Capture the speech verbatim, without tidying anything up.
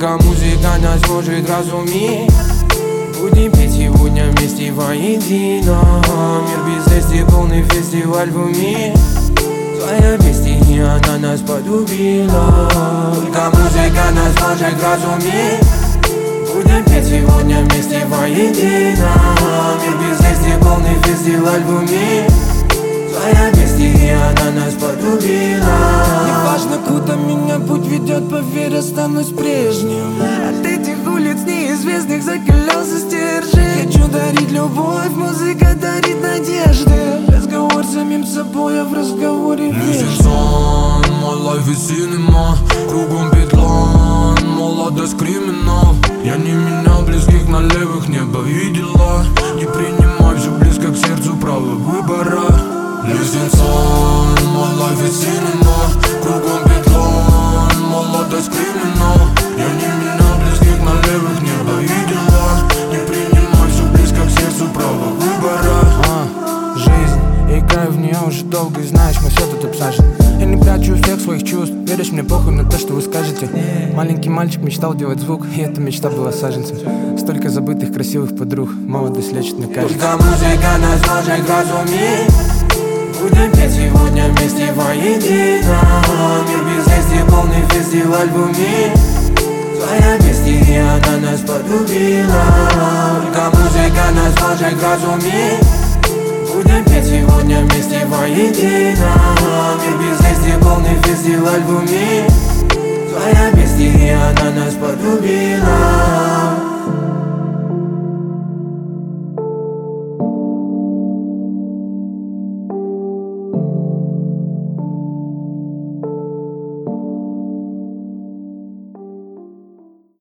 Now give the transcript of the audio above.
Только музыка нас может разуметь. Будем петь сегодня вместе воедино. Мир без вести, полный фестиваль в уме. Твоя песня, и она нас полюбила. Только музыка нас может разуметь. Будем петь сегодня вместе воедино. Мир без вести, полный фестиваль в уме. Твоя песня, и она нас полюбила. Неважно, куда меня путь ведет, поверь, останусь прежним. От этих улиц неизвестных за колеса стержень. Хочу дарить любовь, музыка дарит надежды. Разговор с самим собой, а в разговоре вечность. My life is cinema. Кругом петлон, молодость криминал. Я не меня, близких налевых небо видела. Не принимай все близко к сердцу, право выбора. Listen son, my life is cinema. Кругом петлон, молодость криминал. Я не меня, близких налевых небо видела. Не принимай все близко к сердцу, право выбора. а, Жизнь, я играю в нее уже долго, и знаешь, мы все тут обсажены. Я не прячу всех своих чувств, веришь, мне похуй на то, что вы скажете. Маленький мальчик мечтал делать звук, и эта мечта была саженцем. Столько забытых красивых подруг, молодость лечит, мне кажется. Только музыка нас может разуметь. Будем петь сегодня вместе воедино. Мир без вести, полный фестиваль в уме. Твоя песня, и она нас полюбила. Только музыка нас может разуметь. Будем петь сегодня вместе воедино. Мир без вести, полный фестиваль в уме. Твоя песня, и она нас полюбила.